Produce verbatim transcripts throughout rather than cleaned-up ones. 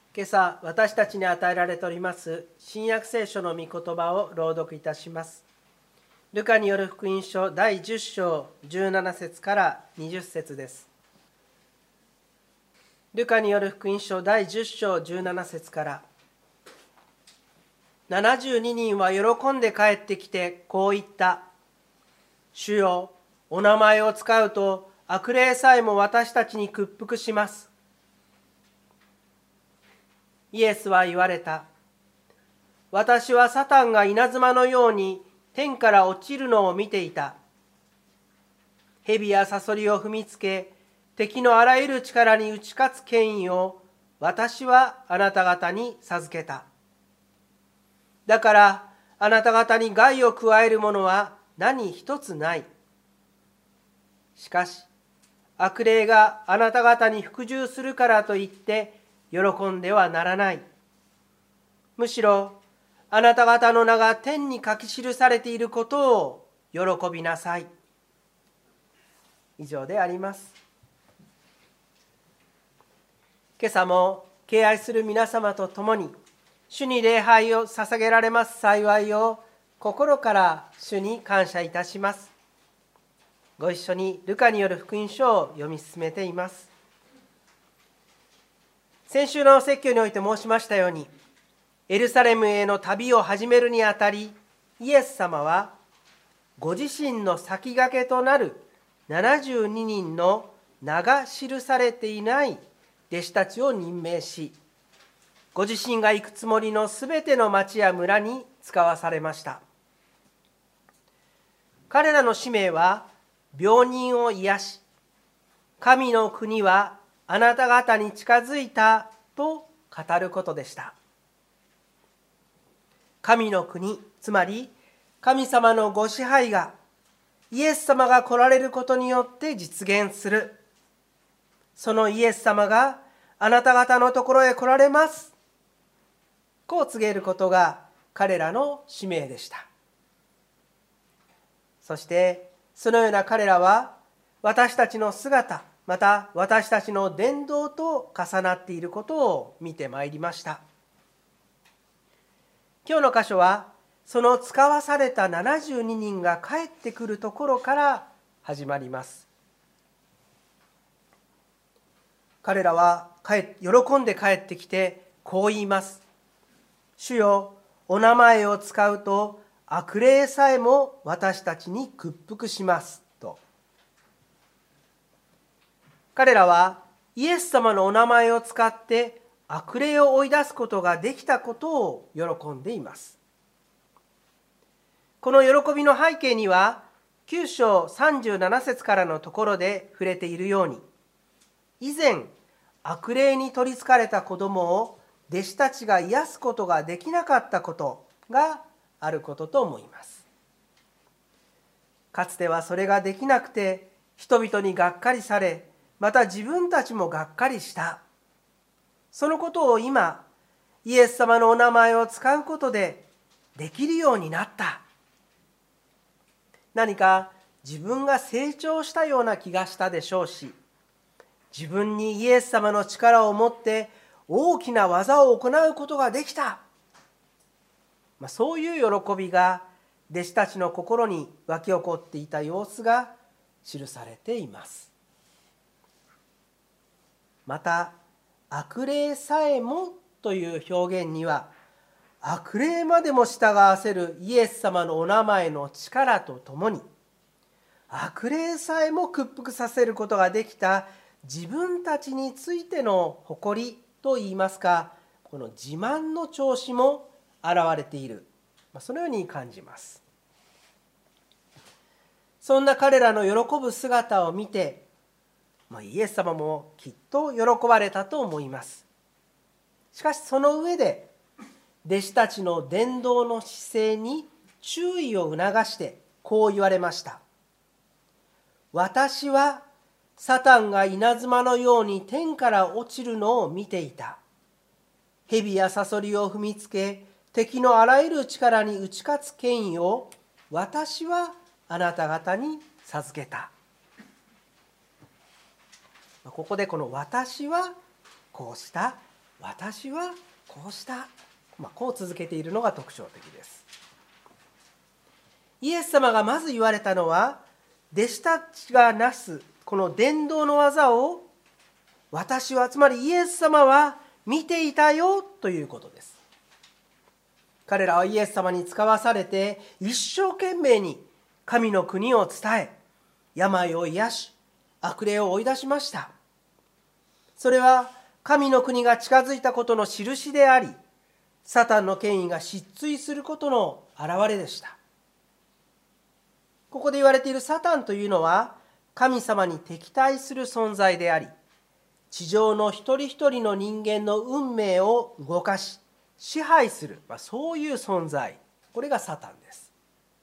今朝私たちに与えられております新約聖書の御言葉を朗読いたします。ルカによる福音書だいじゅっ章じゅうなな節からにじゅっ節です。ルカによる福音書だいじゅっ章じゅうなな節から、ななじゅうににんは喜んで帰ってきてこう言った。主よ、お名前を使うと悪霊さえも私たちに屈服します。イエスは言われた。私はサタンが稲妻のように天から落ちるのを見ていた。蛇やサソリを踏みつけ、敵のあらゆる力に打ち勝つ権威を私はあなた方に授けた。だからあなた方に害を加えるものは何一つない。しかし悪霊があなた方に服従するからといって喜んではならない。むしろあなた方の名が天に書き記されていることを喜びなさい。以上であります。今朝も敬愛する皆様と共に主に礼拝を捧げられます幸いを心から主に感謝いたします。ご一緒にルカによる福音書を読み進めています。先週の説教において申しましたように、エルサレムへの旅を始めるにあたり、イエス様はご自身の先駆けとなるななじゅうににんの名が記されていない弟子たちを任命し、ご自身が行くつもりのすべての町や村に使わされました。彼らの使命は病人を癒し、神の国はあなた方に近づいたと語ることでした。神の国、つまり神様のご支配がイエス様が来られることによって実現する。そのイエス様があなた方のところへ来られます。こう告げることが彼らの使命でした。そしてそのような彼らは私たちの姿、また私たちの伝道と重なっていることを見てまいりました。今日の箇所はその使わされたななじゅうににんが帰ってくるところから始まります。彼らは喜んで帰ってきてこう言います。主よ、お名前を使うと悪霊さえも私たちに屈服しますと。彼らはイエス様のお名前を使って悪霊を追い出すことができたことを喜んでいます。この喜びの背景にはきゅう章さんじゅうなな節からのところで触れているように、以前悪霊に取りつかれた子供を弟子たちが癒すことができなかったことがあることと思います。かつてはそれができなくて人々にがっかりされ、また自分たちもがっかりした。そのことを今イエス様のお名前を使うことでできるようになった。何か自分が成長したような気がしたでしょうし、自分にイエス様の力を持って大きな技を行うことができた、まあ、そういう喜びが弟子たちの心に湧き起こっていた様子が記されています。また悪霊さえもという表現には、悪霊までも従わせるイエス様のお名前の力とともに、悪霊さえも屈服させることができた自分たちについての誇りといいますか、この自慢の調子も現れている、そのように感じます。そんな彼らの喜ぶ姿を見て、イエス様もきっと喜ばれたと思います。しかしその上で弟子たちの伝道の姿勢に注意を促してこう言われました。私はサタンが稲妻のように天から落ちるのを見ていた。蛇やサソリを踏みつけ、敵のあらゆる力に打ち勝つ権威を私はあなた方に授けた。ここでこの私はこうした私はこうした、まあ、こう続けているのが特徴的です。イエス様がまず言われたのは、弟子たちがなすこの伝道の技を私は、つまりイエス様は見ていたよということです。彼らはイエス様に使わされて一生懸命に神の国を伝え、病を癒し、悪霊を追い出しました。それは神の国が近づいたことの印であり、サタンの権威が失墜することの表れでした。ここで言われているサタンというのは、神様に敵対する存在であり、地上の一人一人の人間の運命を動かし、支配する、まあ、そういう存在、これがサタンです。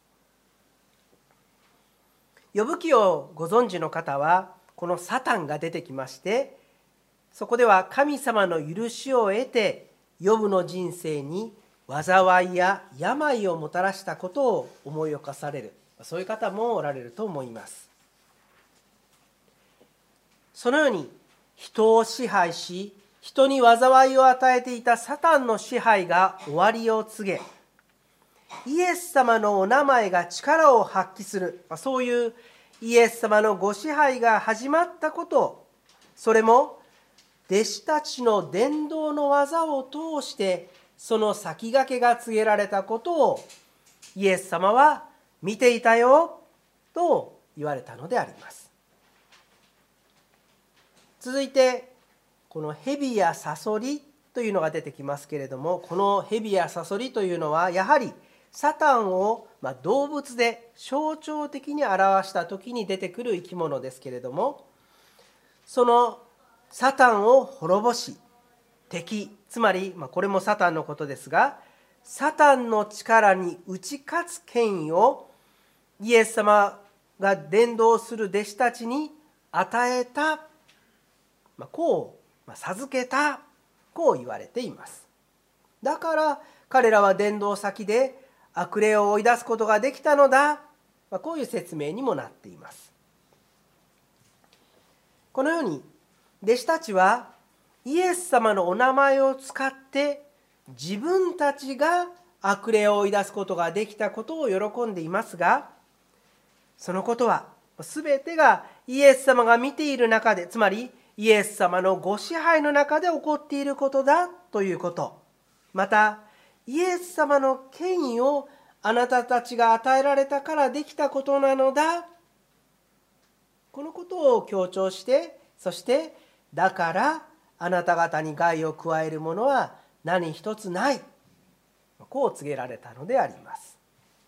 呼ぶ記をご存知の方は、このサタンが出てきまして、そこでは神様の許しを得て、ヨブの人生に災いや病をもたらしたことを思い起こされる、そういう方もおられると思います。そのように人を支配し、人に災いを与えていたサタンの支配が終わりを告げ、イエス様のお名前が力を発揮する、そういうイエス様のご支配が始まったこと、それも弟子たちの伝道の技を通してその先駆けが告げられたことをイエス様は見ていたよと言われたのであります。続いてこの蛇やサソリというのが出てきますけれども、この蛇やサソリというのはやはりサタンをまあ動物で象徴的に表した時に出てくる生き物ですけれども、そのサタンを滅ぼし、敵、つまりまあこれもサタンのことですが、サタンの力に打ち勝つ権威をイエス様が伝道する弟子たちに与えた、まあ、こう、まあ、授けた、こう言われています。だから彼らは伝道先で悪霊を追い出すことができたのだ、まあ、こういう説明にもなっています。このように弟子たちはイエス様のお名前を使って自分たちが悪霊を追い出すことができたことを喜んでいますが、そのことは全てがイエス様が見ている中で、つまりイエス様のご支配の中で起こっていることだということ、またイエス様の権威をあなたたちが与えられたからできたことなのだ、このことを強調して、そしてだからあなた方に害を加えるものは何一つない、こう告げられたのであります。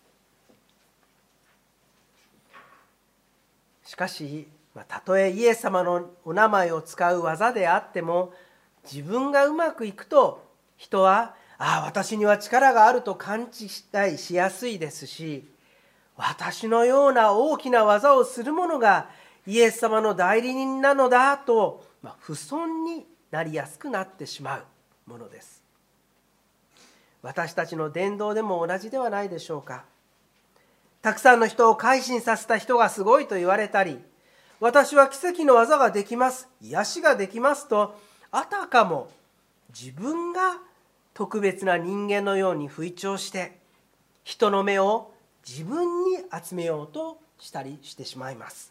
しかし、たとえイエス様のお名前を使う技であっても、自分がうまくいくと人は、ああ私には力があると勘違いしやすいですし、私のような大きな技をする者がイエス様の代理人なのだと、まあ、不遜になりやすくなってしまうものです。私たちの伝道でも同じではないでしょうか。たくさんの人を改心させた人がすごいと言われたり、私は奇跡の技ができます、癒しができますと、あたかも自分が特別な人間のように吹聴して人の目を自分に集めようとしたりしてしまいます。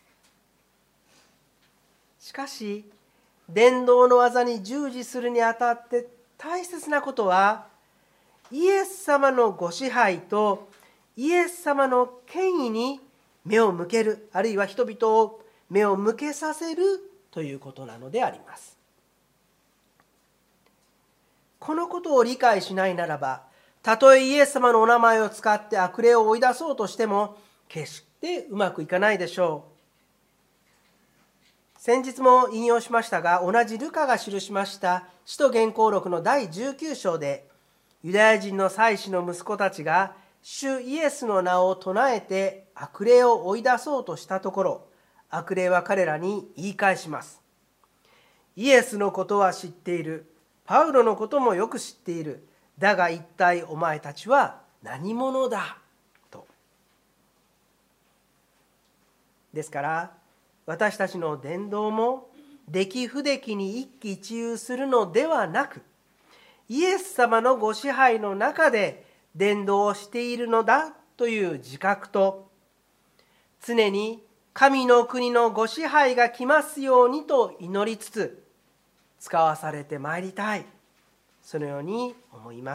しかし伝道の技に従事するにあたって大切なことは、イエス様のご支配とイエス様の権威に目を向ける、あるいは人々を目を向けさせるということなのであります。このことを理解しないならば、たとえイエス様のお名前を使って悪霊を追い出そうとしても決してうまくいかないでしょう。先日も引用しましたが、同じルカが記しました使徒言行録のだいじゅうきゅう章で、ユダヤ人の祭司の息子たちが主イエスの名を唱えて悪霊を追い出そうとしたところ、悪霊は彼らに言い返します。イエスのことは知っている、パウロのこともよく知っている、だが一体お前たちは何者だと。ですから私たちの伝道も出来不出来に一喜一憂するのではなく、 イエス様のご支配の中で伝道をしているのだという自覚と、常に神の国のご支配が来ますようにと祈りつつ使わされてまいりたい、そのように思います。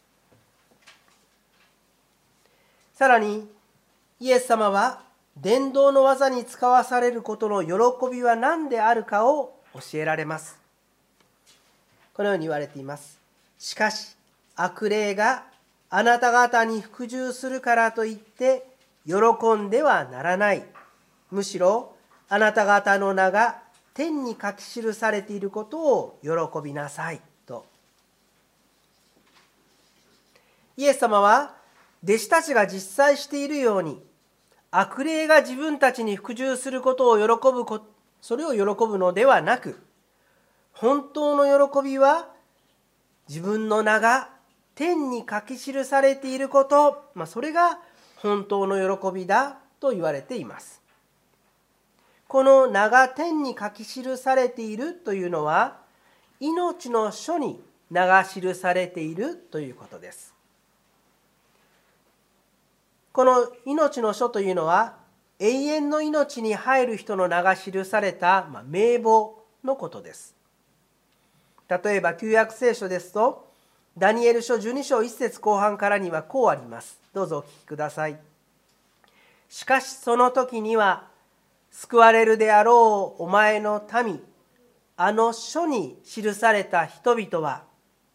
さらにイエス様は伝道の技に使わされることの喜びは何であるかを教えられます。このように言われています。しかし悪霊があなた方に服従するからといって喜んではならない。むしろあなた方の名が天に書き記されていることを喜びなさいと。イエス様は弟子たちが実際しているように、悪霊が自分たちに服従することを喜ぶこと、それを喜ぶのではなく、本当の喜びは自分の名が天に書き記されていること、まあ、それが本当の喜びだと言われています。この名が天に書き記されているというのは、命の書に名が記されているということです。この命の書というのは、永遠の命に入る人の名が記された、まあ、名簿のことです。例えば旧約聖書ですと、ダニエル書じゅうに章いち節後半からにはこうあります。どうぞお聞きください。しかしその時には、救われるであろうお前の民、あの書に記された人々は、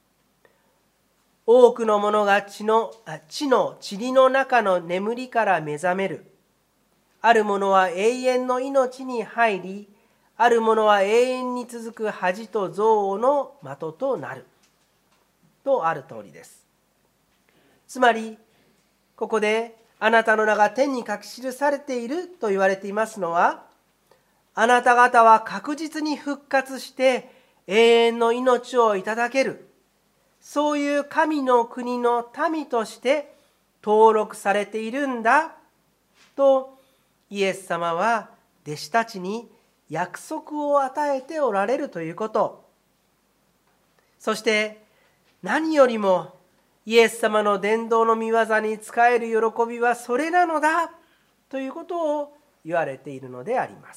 多くの者が地の、地の塵の中の眠りから目覚める。ある者は永遠の命に入り、ある者は永遠に続く恥と憎悪の的となる。とある通りです。つまり、ここであなたの名が天に書き記されていると言われていますのは、あなた方は確実に復活して永遠の命をいただける、そういう神の国の民として登録されているんだと、イエス様は弟子たちに約束を与えておられるということ。そして何よりもイエス様の伝道の御業に仕える喜びはそれなのだということを言われているのであります。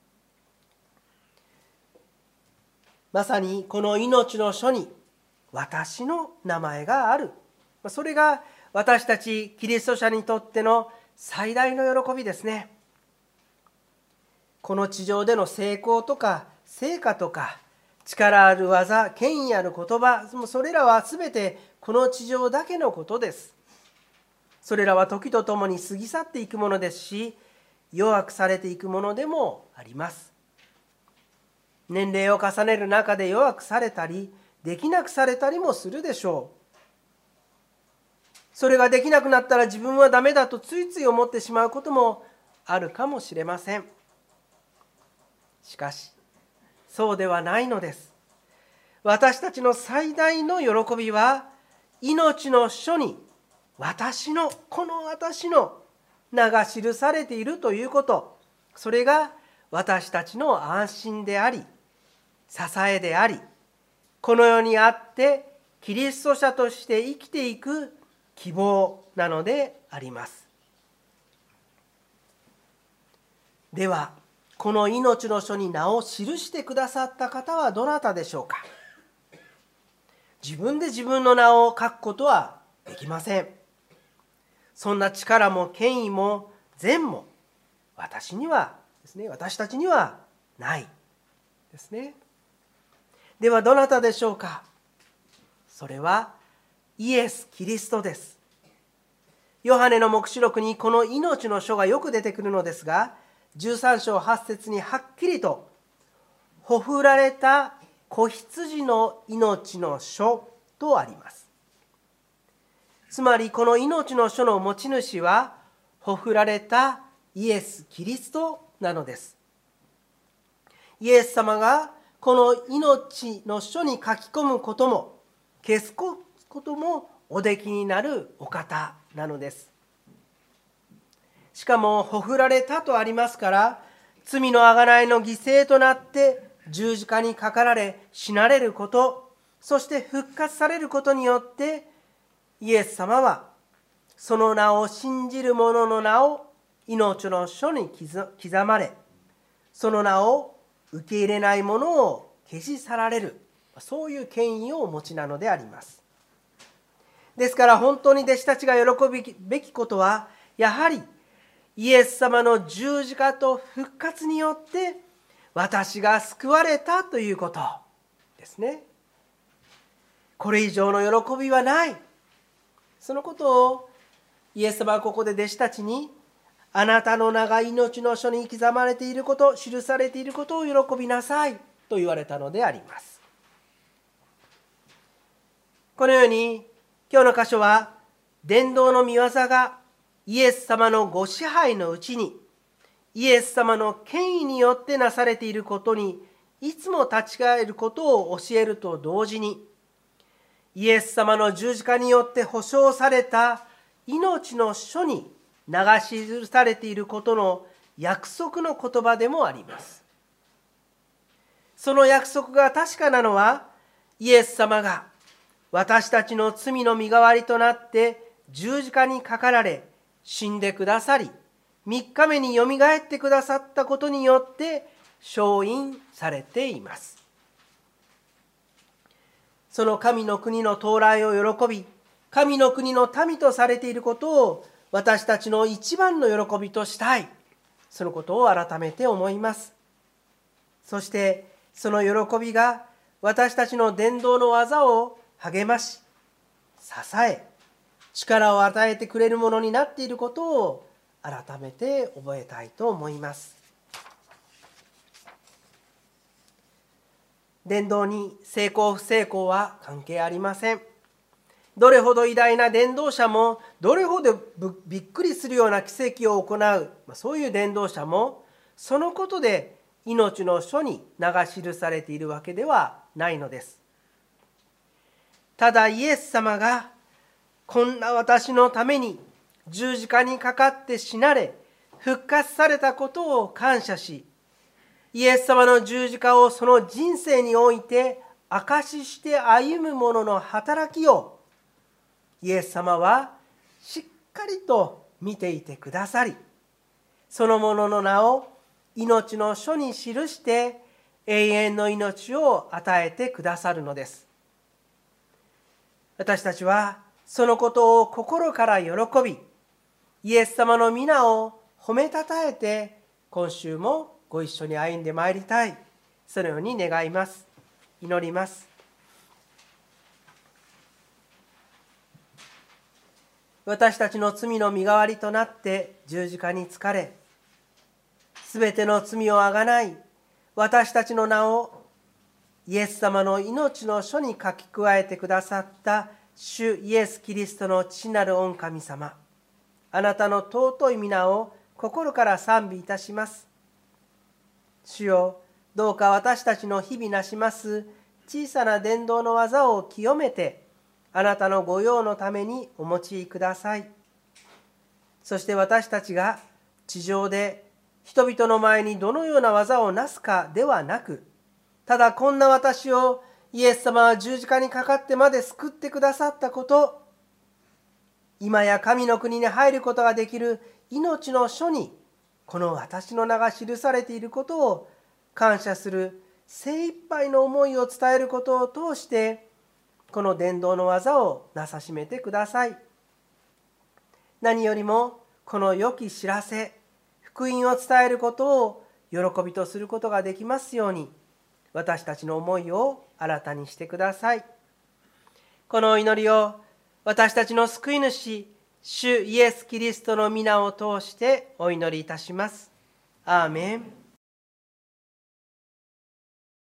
まさにこの命の書に私の名前がある。それが私たちキリスト者にとっての最大の喜びですね。この地上での成功とか成果とか力ある技、権威ある言葉、それらはすべてこの地上だけのことです。それらは時とともに過ぎ去っていくものですし、弱くされていくものでもあります。年齢を重ねる中で弱くされたり、できなくされたりもするでしょう。それができなくなったら自分はダメだとついつい思ってしまうこともあるかもしれません。しかし、そうではないのです。私たちの最大の喜びは、命の書に私の、この私の名が記されているということ。それが私たちの安心であり、支えであり、この世にあってキリスト者として生きていく希望なのであります。では、この命の書に名を記してくださった方はどなたでしょうか。自分で自分の名を書くことはできません。そんな力も権威も善も私にはですね、私たちにはないですね。ではどなたでしょうか。それはイエス・キリストです。ヨハネの黙示録にこの命の書がよく出てくるのですが、じゅうさん章はち節にはっきりと、ほふられた子羊の命の書とあります。つまりこの命の書の持ち主は、ほふられたイエス・キリストなのです。イエス様がこの命の書に書き込むことも消すこともおできになるお方なのです。しかもほふられたとありますから、罪のあがないの犠牲となって十字架にかかられ死なれること、 そして復活されることによって、イエス様はその名を信じる者の名を命の書に刻まれ、その名を受け入れない者を消し去られる、そういう権威をお持ちなのであります。ですから本当に弟子たちが喜ぶべきことは、やはりイエス様の十字架と復活によって私が救われたということですね。これ以上の喜びはない。そのことをイエス様はここで弟子たちに、あなたの名が命の書に刻まれていること、記されていることを喜びなさいと言われたのであります。このように今日の箇所は、伝道の御業がイエス様のご支配のうちに、イエス様の権威によってなされていることにいつも立ち返ることを教えると同時に、イエス様の十字架によって保証された命の書に流し記されていることの約束の言葉でもあります。その約束が確かなのは、イエス様が私たちの罪の身代わりとなって十字架にかかられ、死んでくださり、三日目によみがえってくださったことによって証印されています。その神の国の到来を喜び、神の国の民とされていることを私たちの一番の喜びとしたい。そのことを改めて思います。そしてその喜びが私たちの伝道の技を励まし、支え、力を与えてくれるものになっていることを改めて覚えたいと思います。伝道に成功不成功は関係ありません。どれほど偉大な伝道者も、どれほどびっくりするような奇跡を行う、そういう伝道者も、そのことで命の書に流し記されているわけではないのです。ただイエス様がこんな私のために十字架にかかって死なれ復活されたことを感謝し、イエス様の十字架をその人生において証しして歩む者の働きをイエス様はしっかりと見ていてくださり、その者の名を命の書に記して永遠の命を与えてくださるのです。私たちはそのことを心から喜び、イエス様の皆を褒めたたえて今週もご一緒に歩んでまいりたい、そのように願います。祈ります。私たちの罪の身代わりとなって十字架につかれ、すべての罪をあがない私たちの名をイエス様の命の書に書き加えてくださった主イエス・キリストの父なる御神様、あなたの尊い皆を心から賛美いたします。主よ、どうか私たちの日々なします小さな伝道の技を清めて、あなたの御用のためにお用いください。そして私たちが地上で人々の前にどのような技をなすかではなく、ただこんな私をイエス様は十字架にかかってまで救ってくださったこと、今や神の国に入ることができる命の書にこの私の名が記されていることを感謝する精一杯の思いを伝えることを通して、この伝道の技をなさしめてください。何よりもこの良き知らせ、福音を伝えることを喜びとすることができますように、私たちの思いを新たにしてください。この祈りを私たちの救い主、主イエス・キリストの皆を通してお祈りいたします。アーメン。